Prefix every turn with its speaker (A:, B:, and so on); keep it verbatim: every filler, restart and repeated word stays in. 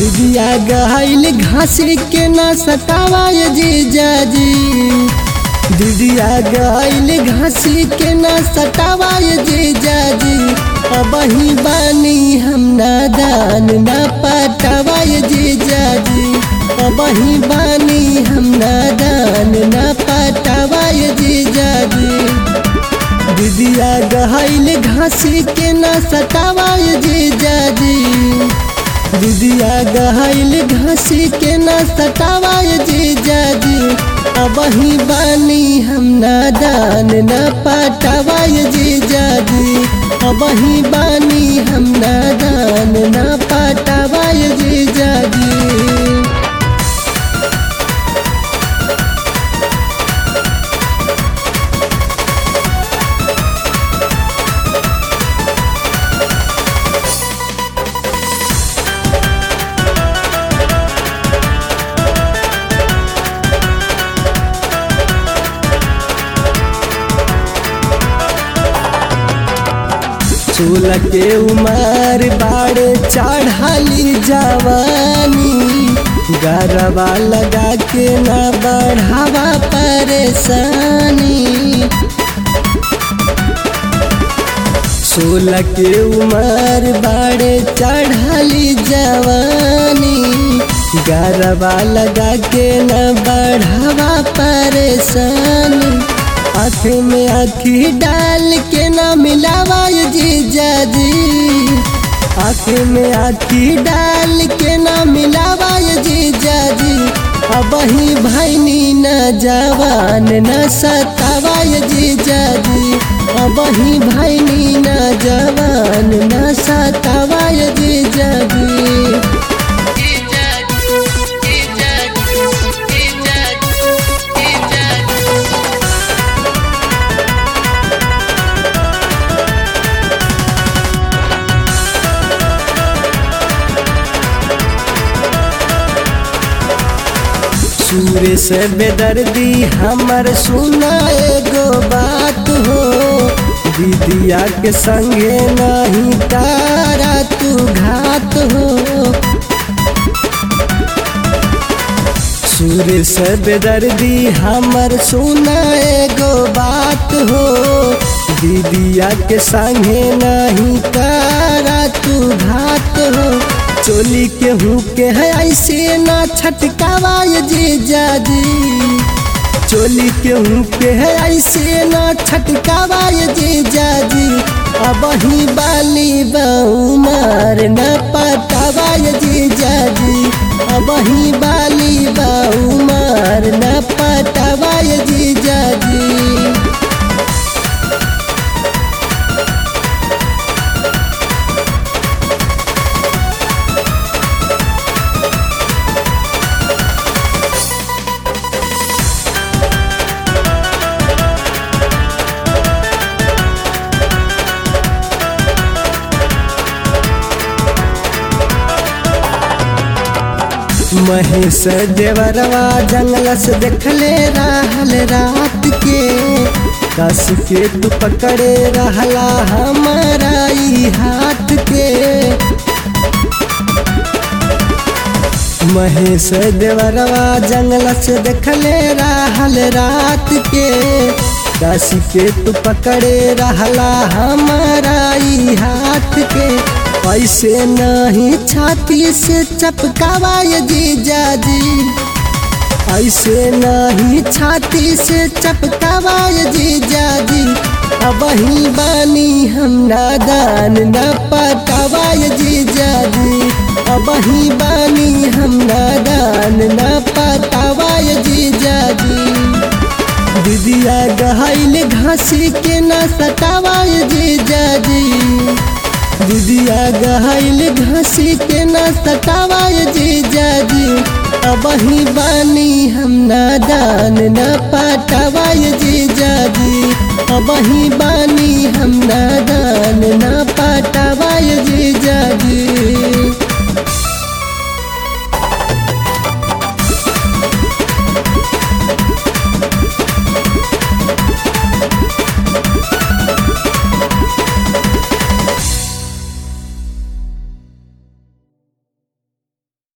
A: दिदिया गहाइल घास के ना सतावा ये जीजाजी। दिदिया गहाइल घास के ना सतावा ये जीजाजी। अब ही बानी हम नादान ना पटावा ये जीजाजी। अब ही बानी हम नादान ना पटावा ये जीजाजी। दिदिया गहाइल घास के ना सतावा ये जीजाजी। दिदिया गहाइल घास के ना सतावा ये जीजाजी। अब ही बानी हम नादान ना पटावा ये जीजाजी। अब ही बानी हम नादान ना पटावा ये जीजाजी। सोलह के उमर बाड़े चढ़ाली जवानी। गरबा लगा के ना बढ़ावा परेशानी। सोलह के उमर बाड़े चढ़ाली जवानी। गरबा लगा के ना बढ़ावा परेशानी। आँख में आँखी डाल के ना मिलावा ये जीजाजी। आँख में आँखी डाल के ना मिलावा ये जीजाजी। अब ही भैनी न जवान न सतावा ये जीजाजी। अब ही भैनी न जवान न सतावा ये जीजाजी। सूर्य से बेदर्दी हमर सुना एगो बात हो। दीदिया के संगे नहीं तारा तू घात हो। सूर्य से बेदर्दी हमर सुना एगो बात हो। दीदिया के संगे नहीं तारा तू घात हो। चोली के हुके है ऐसे ना छटकावा ये जीजाजी। चोली के हुके है ऐसे ना छटकावा ये जीजाजी। अब ही बाली बहुमार न पटावा ये जीजाजी। अब ही बाली बहुमार न पटावा ये जीजाजी। महेश देवरवा जंगल से देखले रहल रात के। कस के तू पकड़े रहला हमारा ई हाथ के। महेश देवरवा जंगल से देखले रहल रात के। कस के तू पकड़े रहला हमारा ई हाथ के। ऐसे नहीं छाती से चपकावा ये जीजाजी। ऐसे नहीं छाती से चपकावा ये जीजाजी। अब ही बानी हम नादान न पटावा ये जीजाजी। अब ही बानी हम नादान न पटावा ये जीजाजी। दिदिया गहाइल घास के ना सतावा ये जीजाजी। दिदिया गहाइल घास के ना सतावा ये जीजाजी। अब ही बानी हम नादान न पटावा ये जीजाजी। अब ही बानी हम नादान न